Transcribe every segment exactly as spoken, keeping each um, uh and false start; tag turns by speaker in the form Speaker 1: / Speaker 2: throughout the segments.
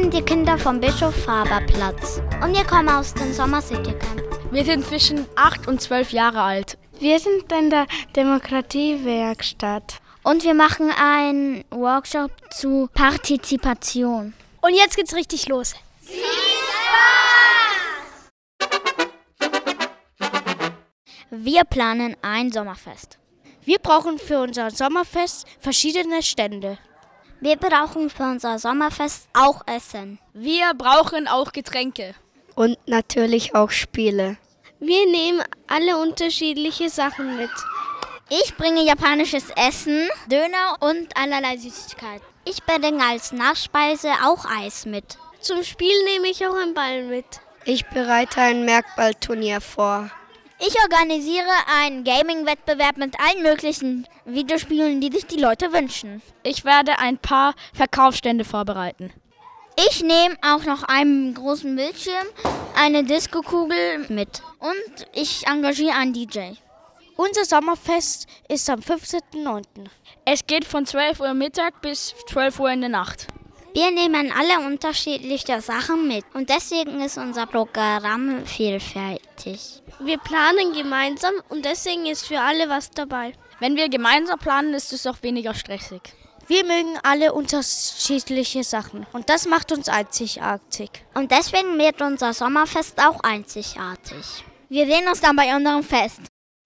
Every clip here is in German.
Speaker 1: sind die Kinder vom Bischof-Faber-Platz und wir kommen aus dem Sommer City Camp.
Speaker 2: Wir sind zwischen acht und zwölf Jahre alt.
Speaker 3: Wir sind in der Demokratiewerkstatt.
Speaker 1: Und wir machen einen Workshop zu Partizipation.
Speaker 4: Und jetzt geht's richtig los.
Speaker 1: Viel Spaß! Wir planen ein Sommerfest.
Speaker 4: Wir brauchen für unser Sommerfest verschiedene Stände.
Speaker 1: Wir brauchen für unser Sommerfest auch Essen.
Speaker 2: Wir brauchen auch Getränke.
Speaker 3: Und natürlich auch Spiele.
Speaker 4: Wir nehmen alle unterschiedliche Sachen mit.
Speaker 1: Ich bringe japanisches Essen, Döner und allerlei Süßigkeiten. Ich bringe als Nachspeise auch Eis mit.
Speaker 4: Zum Spiel nehme ich auch einen Ball mit.
Speaker 3: Ich bereite ein Merkballturnier vor.
Speaker 1: Ich organisiere einen Gaming-Wettbewerb mit allen möglichen Videospielen, die sich die Leute wünschen.
Speaker 2: Ich werde ein paar Verkaufsstände vorbereiten.
Speaker 1: Ich nehme auch noch einen großen Bildschirm, eine Disco-Kugel mit und ich engagiere einen D J.
Speaker 4: Unser Sommerfest ist am fünfzehnten neunten
Speaker 2: Es geht von zwölf Uhr Mittag bis zwölf Uhr in der Nacht.
Speaker 1: Wir nehmen alle unterschiedliche Sachen mit und deswegen ist unser Programm vielfältig.
Speaker 4: Wir planen gemeinsam und deswegen ist für alle was dabei.
Speaker 2: Wenn wir gemeinsam planen, ist es auch weniger stressig.
Speaker 4: Wir mögen alle unterschiedliche Sachen und das macht uns einzigartig.
Speaker 1: Und deswegen wird unser Sommerfest auch einzigartig. Wir sehen uns dann bei unserem Fest.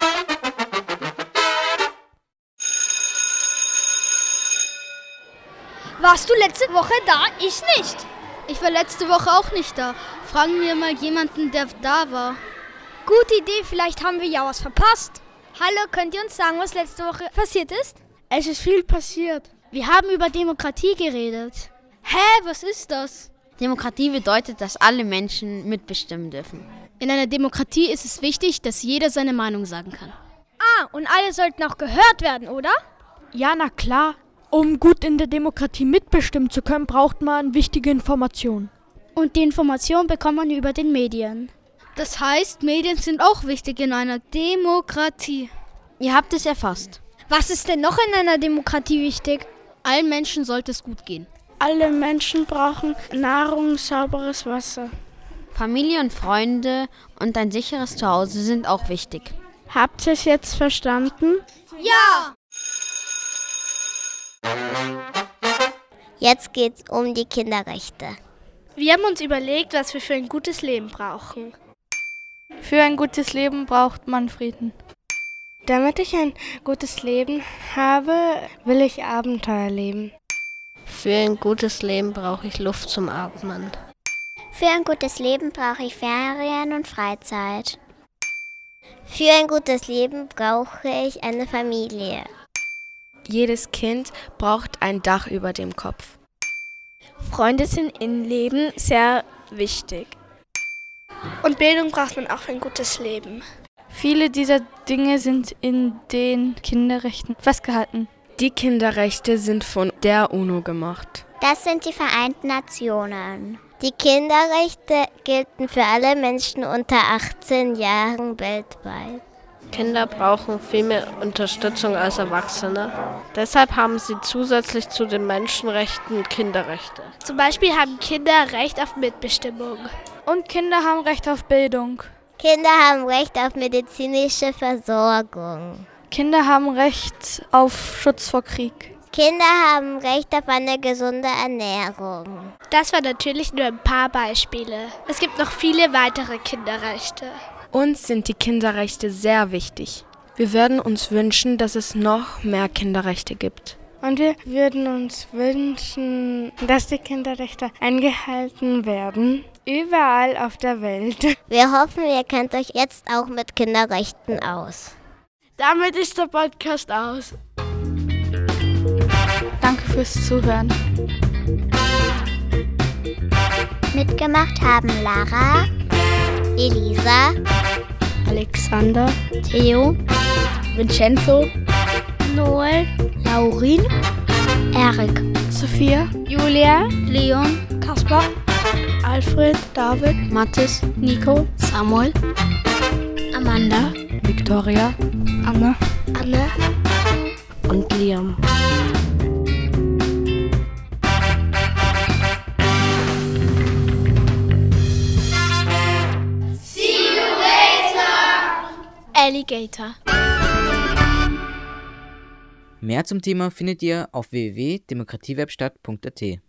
Speaker 4: Warst du letzte Woche da? Ich nicht.
Speaker 5: Ich war letzte Woche auch nicht da. Fragen wir mal jemanden, der da war.
Speaker 4: Gute Idee, vielleicht haben wir ja was verpasst. Hallo, könnt ihr uns sagen, was letzte Woche passiert ist?
Speaker 5: Es ist viel passiert.
Speaker 4: Wir haben über Demokratie geredet.
Speaker 5: Hä, was ist das?
Speaker 6: Demokratie bedeutet, dass alle Menschen mitbestimmen dürfen.
Speaker 5: In einer Demokratie ist es wichtig, dass jeder seine Meinung sagen kann.
Speaker 4: Ah, und alle sollten auch gehört werden, oder?
Speaker 7: Ja, na klar. Um gut in der Demokratie mitbestimmen zu können, braucht man wichtige Informationen.
Speaker 4: Und die Information bekommt man über den Medien.
Speaker 5: Das heißt, Medien sind auch wichtig in einer Demokratie.
Speaker 6: Ihr habt es erfasst.
Speaker 4: Was ist denn noch in einer Demokratie wichtig?
Speaker 5: Allen Menschen sollte es gut gehen.
Speaker 3: Alle Menschen brauchen Nahrung, sauberes Wasser.
Speaker 6: Familie und Freunde und ein sicheres Zuhause sind auch wichtig.
Speaker 3: Habt ihr es jetzt verstanden?
Speaker 4: Ja!
Speaker 1: Jetzt geht's um die Kinderrechte.
Speaker 4: Wir haben uns überlegt, was wir für ein gutes Leben brauchen.
Speaker 3: Für ein gutes Leben braucht man Frieden. Damit ich ein gutes Leben habe, will ich Abenteuer leben.
Speaker 8: Für ein gutes Leben brauche ich Luft zum Atmen.
Speaker 1: Für ein gutes Leben brauche ich Ferien und Freizeit. Für ein gutes Leben brauche ich eine Familie.
Speaker 3: Jedes Kind braucht ein Dach über dem Kopf.
Speaker 4: Freunde sind im Leben sehr wichtig. Und Bildung braucht man auch für ein gutes Leben.
Speaker 3: Viele dieser Dinge sind in den Kinderrechten festgehalten. Die Kinderrechte sind von der UNO gemacht.
Speaker 1: Das sind die Vereinten Nationen. Die Kinderrechte gelten für alle Menschen unter achtzehn Jahren weltweit.
Speaker 8: Kinder brauchen viel mehr Unterstützung als Erwachsene. Deshalb haben sie zusätzlich zu den Menschenrechten Kinderrechte.
Speaker 4: Zum Beispiel haben Kinder Recht auf Mitbestimmung.
Speaker 3: Und Kinder haben Recht auf Bildung.
Speaker 1: Kinder haben Recht auf medizinische Versorgung.
Speaker 3: Kinder haben Recht auf Schutz vor Krieg.
Speaker 1: Kinder haben Recht auf eine gesunde Ernährung.
Speaker 4: Das waren natürlich nur ein paar Beispiele. Es gibt noch viele weitere Kinderrechte.
Speaker 3: Uns sind die Kinderrechte sehr wichtig. Wir würden uns wünschen, dass es noch mehr Kinderrechte gibt. Und wir würden uns wünschen, dass die Kinderrechte eingehalten werden, überall auf der Welt.
Speaker 1: Wir hoffen, ihr kennt euch jetzt auch mit Kinderrechten aus.
Speaker 3: Damit ist der Podcast aus. Danke fürs Zuhören.
Speaker 1: Mitgemacht haben Lara, Elisa,
Speaker 3: Alexander,
Speaker 1: Theo,
Speaker 2: Vincenzo,
Speaker 4: Noel,
Speaker 1: Laurin,
Speaker 4: Erik,
Speaker 3: Sophia,
Speaker 4: Julia,
Speaker 1: Leon,
Speaker 4: Kaspar,
Speaker 3: Alfred, David,
Speaker 6: Mathis,
Speaker 4: Nico,
Speaker 6: Samuel,
Speaker 1: Amanda,
Speaker 7: Victoria,
Speaker 3: Anna,
Speaker 4: Anne
Speaker 8: Und Liam.
Speaker 4: Alligator.
Speaker 9: Mehr zum Thema findet ihr auf w w w punkt demokratiewebstadt punkt a t.